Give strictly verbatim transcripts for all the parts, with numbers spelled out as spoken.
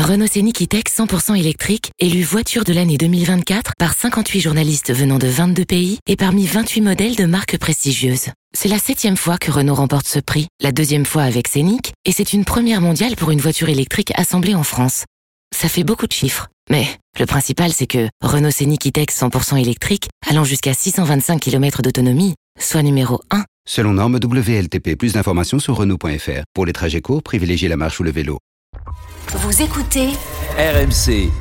Renault Scénic E-Tech cent pour cent électrique, élu voiture de l'année deux mille vingt-quatre par cinquante-huit journalistes venant de vingt-deux pays et parmi vingt-huit modèles de marques prestigieuses. C'est la septième fois que Renault remporte ce prix, la deuxième fois avec Scénic, et c'est une première mondiale pour une voiture électrique assemblée en France. Ça fait beaucoup de chiffres, mais le principal c'est que Renault Scénic E-Tech cent pour cent électrique, allant jusqu'à six cent vingt-cinq kilomètres d'autonomie, soit numéro un. Selon norme W L T P, plus d'informations sur Renault point F R. Pour les trajets courts, privilégiez la marche ou le vélo. Vous écoutez R M C.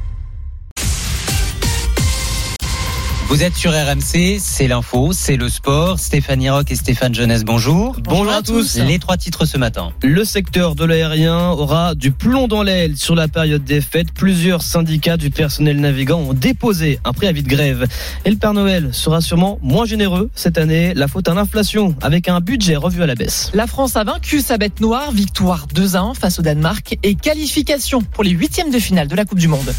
Vous êtes sur R M C, c'est l'info, c'est le sport. Stéphanie Roch et Stéphane Jeunesse, bonjour. Bonjour, bonjour à tous. Les trois titres ce matin. Le secteur de l'aérien aura du plomb dans l'aile sur la période des fêtes. Plusieurs syndicats du personnel navigant ont déposé un préavis de grève. Et le Père Noël sera sûrement moins généreux cette année. La faute à l'inflation avec un budget revu à la baisse. La France a vaincu sa bête noire, victoire deux à un face au Danemark et qualification pour les huitièmes de finale de la Coupe du Monde.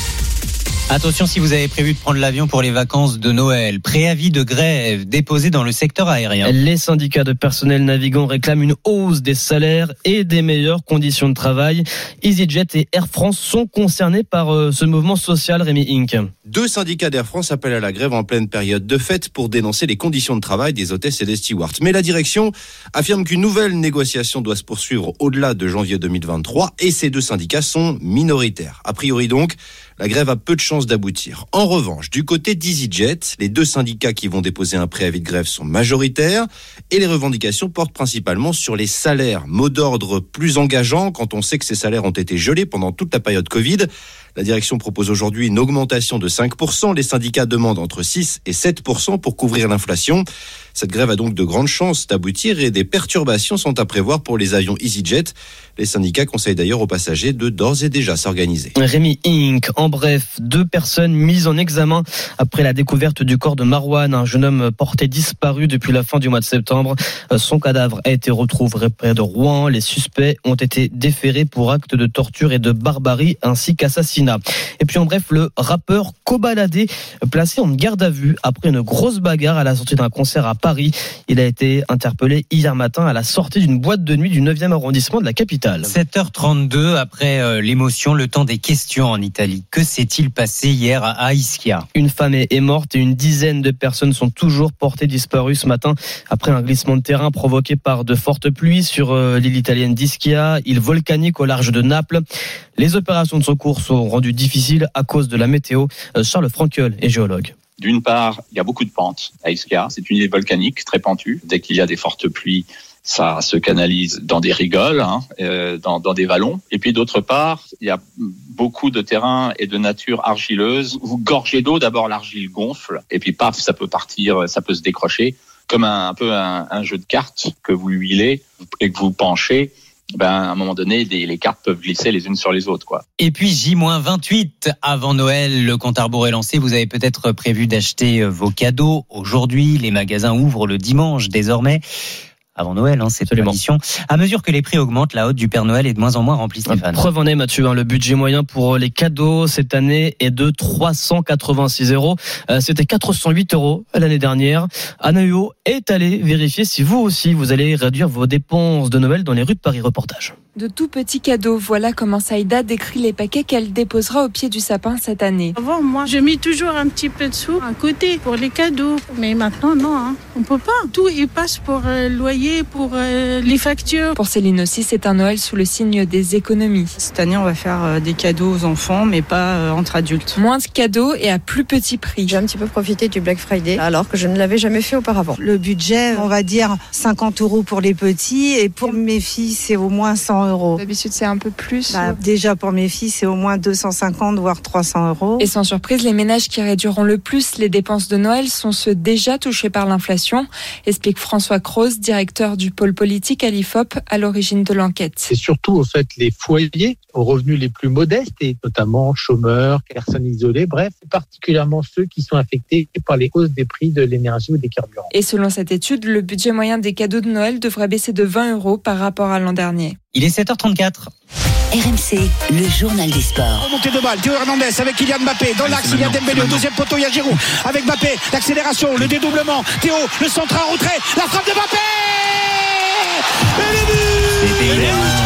Attention si vous avez prévu de prendre l'avion pour les vacances de Noël. Préavis de grève déposé dans le secteur aérien. Les syndicats de personnel navigant réclament une hausse des salaires et des meilleures conditions de travail. EasyJet et Air France sont concernés par euh, ce mouvement social, Rémi Inc. Deux syndicats d'Air France appellent à la grève en pleine période de fête pour dénoncer les conditions de travail des hôtesses et des stewards. Mais la direction affirme qu'une nouvelle négociation doit se poursuivre au-delà de janvier deux mille vingt-trois et ces deux syndicats sont minoritaires. A priori donc, la grève a peu de chances d'aboutir. En revanche, du côté d'EasyJet, les deux syndicats qui vont déposer un préavis de grève sont majoritaires et les revendications portent principalement sur les salaires. Mot d'ordre plus engageant quand on sait que ces salaires ont été gelés pendant toute la période Covid. La direction propose aujourd'hui une augmentation de cinq pour cent. Les syndicats demandent entre six et sept pour cent pour couvrir l'inflation. Cette grève a donc de grandes chances d'aboutir et des perturbations sont à prévoir pour les avions EasyJet. Les syndicats conseillent d'ailleurs aux passagers de d'ores et déjà s'organiser. Rémi Inc. En bref, deux personnes mises en examen après la découverte du corps de Marwan, un jeune homme porté disparu depuis la fin du mois de septembre. Son cadavre a été retrouvé près de Rouen. Les suspects ont été déférés pour actes de torture et de barbarie ainsi qu'assassinat. Et puis en bref, le rappeur Kobalade placé en garde à vue après une grosse bagarre à la sortie d'un concert à Paris. Il a été interpellé hier matin à la sortie d'une boîte de nuit du neuvième arrondissement de la capitale. sept heures trente-deux après euh, l'émotion, le temps des questions en Italie. Que s'est-il passé hier à Ischia ? Une femme est morte et une dizaine de personnes sont toujours portées disparues ce matin après un glissement de terrain provoqué par de fortes pluies sur euh, l'île italienne d'Ischia, île volcanique au large de Naples. Les opérations de secours sont rendues difficiles à cause de la météo. Euh, Charles Frankel est géologue. D'une part, il y a beaucoup de pentes à Ischia. C'est une île volcanique très pentue. Dès qu'il y a des fortes pluies, ça se canalise dans des rigoles, hein, euh, dans, dans des vallons. Et puis d'autre part, il y a beaucoup de terrain et de nature argileuse. Vous gorgez d'eau, d'abord l'argile gonfle, et puis paf, ça peut partir, ça peut se décrocher, comme un, un peu un, un jeu de cartes que vous huilez et que vous penchez. Ben, à un moment donné, les, les cartes peuvent glisser les unes sur les autres, quoi. Et puis, J vingt-huit avant Noël, le compte à rebours est lancé. Vous avez peut-être prévu d'acheter vos cadeaux aujourd'hui. Les magasins ouvrent le dimanche, désormais. Avant Noël, hein, c'est tradition. À mesure que les prix augmentent, la hotte du Père Noël est de moins en moins remplie, Stéphane. Preuve en est, Mathieu, hein, le budget moyen pour les cadeaux cette année est de trois cent quatre-vingt-six euros. Euh, c'était quatre cent huit euros l'année dernière. Anna Huot est allée vérifier si vous aussi, vous allez réduire vos dépenses de Noël dans les rues de Paris. Reportage. De tout petits cadeaux, voilà comment Saïda décrit les paquets qu'elle déposera au pied du sapin cette année. Avant, moi, je mets toujours un petit peu de sous à côté pour les cadeaux. Mais maintenant, non, hein. On peut pas. Tout, il passe pour euh, le loyer, pour euh, les factures. Pour Céline aussi, c'est un Noël sous le signe des économies. Cette année, on va faire euh, des cadeaux aux enfants, mais pas euh, entre adultes. Moins de cadeaux et à plus petit prix. J'ai un petit peu profité du Black Friday, alors que je ne l'avais jamais fait auparavant. Le budget, on va dire cinquante euros pour les petits, et pour mes filles, c'est au moins cent euros. D'habitude, c'est un peu plus. Bah, déjà, pour mes filles, c'est au moins deux cent cinquante, voire trois cents euros. Et sans surprise, les ménages qui réduiront le plus les dépenses de Noël sont ceux déjà touchés par l'inflation, explique François Croze, directeur du pôle politique à l'I F O P, à l'origine de l'enquête. C'est surtout, en fait, les foyers aux revenus les plus modestes, et notamment chômeurs, personnes isolées, bref, particulièrement ceux qui sont affectés par les hausses des prix de l'énergie ou des carburants. Et selon cette étude, le budget moyen des cadeaux de Noël devrait baisser de vingt euros par rapport à l'an dernier. Il est sept heures trente-quatre. R M C, le journal des sports. Remontée de balle, Théo Hernandez avec Kylian Mbappé. Dans l'axe, il y a Dembélé. Au deuxième poteau, il y a Giroud. Avec Mbappé, l'accélération, le dédoublement. Théo, le centre en retrait. La frappe de Mbappé. Et le but. C'était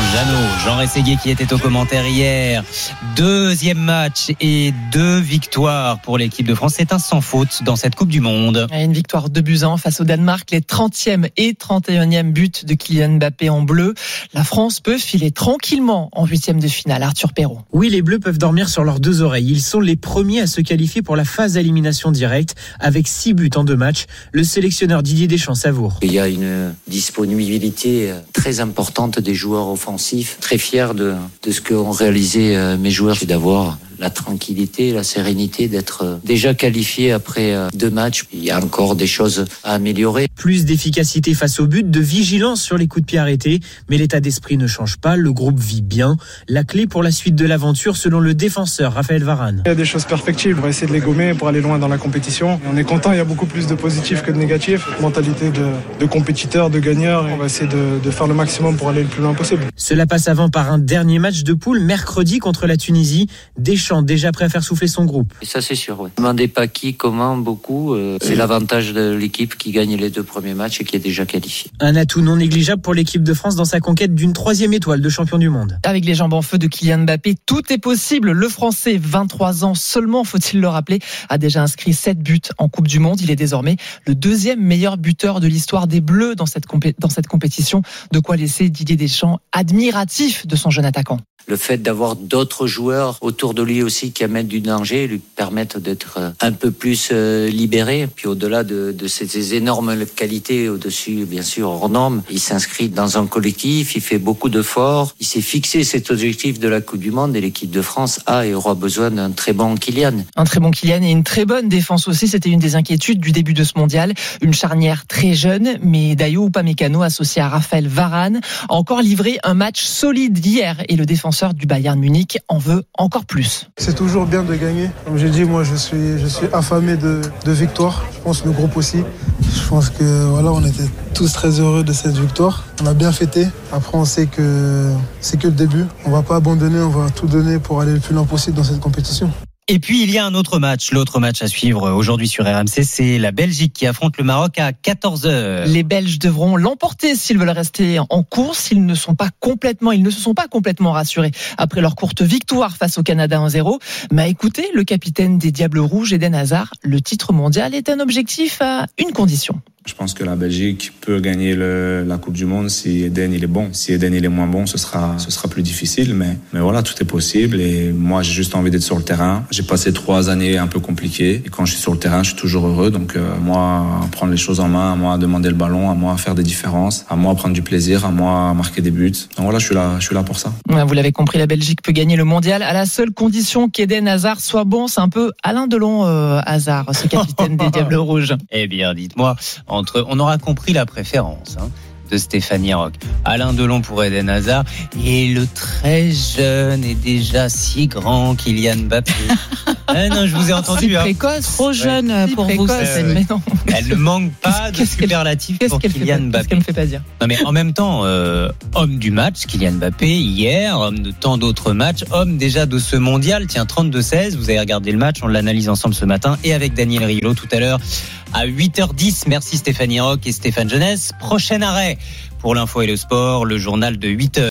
Jeannot, Jean Rességuier qui était au commentaire hier. Deuxième match et deux victoires pour l'équipe de France. C'est un sans faute dans cette Coupe du Monde. Une victoire deux buts à un face au Danemark. Les trentième et trente et unième buts de Kylian Mbappé en bleu. La France peut filer tranquillement en huitième de finale. Arthur Perrault. Oui, les Bleus peuvent dormir sur leurs deux oreilles. Ils sont les premiers à se qualifier pour la phase d'élimination directe avec six buts en deux matchs. Le sélectionneur Didier Deschamps savoure. Il y a une disponibilité très importante des joueurs offensifs. Très fier de, de ce qu'ont réalisé mes joueurs, c'est d'avoir la tranquillité, la sérénité d'être déjà qualifié après deux matchs. Il y a encore des choses à améliorer. Plus d'efficacité face au but, de vigilance sur les coups de pied arrêtés, mais l'état d'esprit ne change pas, le groupe vit bien. La clé pour la suite de l'aventure, selon le défenseur Raphaël Varane. Il y a des choses perfectibles, on va essayer de les gommer pour aller loin dans la compétition. On est content, il y a beaucoup plus de positifs que de négatifs. Mentalité de, de compétiteur, de gagneur, on va essayer de, de faire le maximum pour aller le plus loin possible. Cela passe avant par un dernier match de poule mercredi contre la Tunisie. Deschamps déjà prêt à faire souffler son groupe. Et ça c'est sûr, oui. Ne demandez pas qui, comment, beaucoup. Euh, c'est l'avantage de l'équipe qui gagne les deux premiers matchs et qui est déjà qualifiée. Un atout non négligeable pour l'équipe de France dans sa conquête d'une troisième étoile de champion du monde. Avec les jambes en feu de Kylian Mbappé, tout est possible. Le Français, vingt-trois ans seulement, faut-il le rappeler, a déjà inscrit sept buts en Coupe du Monde. Il est désormais le deuxième meilleur buteur de l'histoire des Bleus dans cette, compé- dans cette compétition. De quoi laisser Didier Deschamps admiratif de son jeune attaquant. Le fait d'avoir d'autres joueurs autour de lui aussi qui amènent du danger, lui permettent d'être un peu plus libéré. Puis au-delà de, de ces énormes qualités, au-dessus bien sûr hors normes, il s'inscrit dans un collectif, il fait beaucoup d'efforts, il s'est fixé cet objectif de la Coupe du Monde et l'équipe de France a et aura besoin d'un très bon Kylian. Un très bon Kylian et une très bonne défense aussi, c'était une des inquiétudes du début de ce mondial. Une charnière très jeune, mais Dayo Upamecano associé à Raphaël Varane a encore livré un match solide hier et le défenseur du Bayern Munich en veut encore plus. C'est toujours bien de gagner. Comme j'ai dit, moi je suis, je suis affamé de, de victoire. Je pense le groupe aussi. Je pense que voilà, on était tous très heureux de cette victoire. On a bien fêté. Après on sait que c'est que le début. On va pas abandonner, on va tout donner pour aller le plus loin possible dans cette compétition. Et puis il y a un autre match, l'autre match à suivre aujourd'hui sur R M C, c'est la Belgique qui affronte le Maroc à quatorze heures. Les Belges devront l'emporter s'ils veulent rester en course. Ils ne sont pas complètement, ils ne se sont pas complètement rassurés après leur courte victoire face au Canada un zéro. Mais écoutez, le capitaine des Diables Rouges, Eden Hazard, le titre mondial est un objectif à une condition. Je pense que la Belgique peut gagner le, la Coupe du Monde si Eden il est bon. Si Eden il est moins bon, ce sera, ce sera plus difficile. Mais, mais voilà, tout est possible. Et moi, j'ai juste envie d'être sur le terrain. J'ai passé trois années un peu compliquées. Et quand je suis sur le terrain, je suis toujours heureux. Donc, euh, moi, prendre les choses en main, à moi, demander le ballon, à moi, faire des différences, à moi, prendre du plaisir, à moi, marquer des buts. Donc voilà, je suis là, je suis là pour ça. Vous l'avez compris, la Belgique peut gagner le mondial à la seule condition qu'Eden Hazard soit bon. C'est un peu Alain Delon, euh, Hazard, ce capitaine des Diables Rouges. Eh bien, dites-moi, entre, on aura compris la préférence hein, de Stéphanie Roch. Alain Delon pour Eden Hazard et le très jeune et déjà si grand Kylian Mbappé. Ah non, je vous ai entendu. Si hein. précoce, trop jeune ouais. pour si vous. précoce, Ça, mais non. Elle ne manque pas de superlatifs pour Kylian Mbappé. Qu'est-ce qu'elle me fait pas dire? Non mais en même temps, euh, homme du match, Kylian Mbappé, hier, homme de tant d'autres matchs, homme déjà de ce mondial, tiens, trente-deux seize, vous avez regardé le match, on l'analyse ensemble ce matin, et avec Daniel Riolo tout à l'heure à huit heures dix. Merci Stéphanie Roch et Stéphane Jeunesse. Prochain arrêt pour l'info et le sport, le journal de huit heures.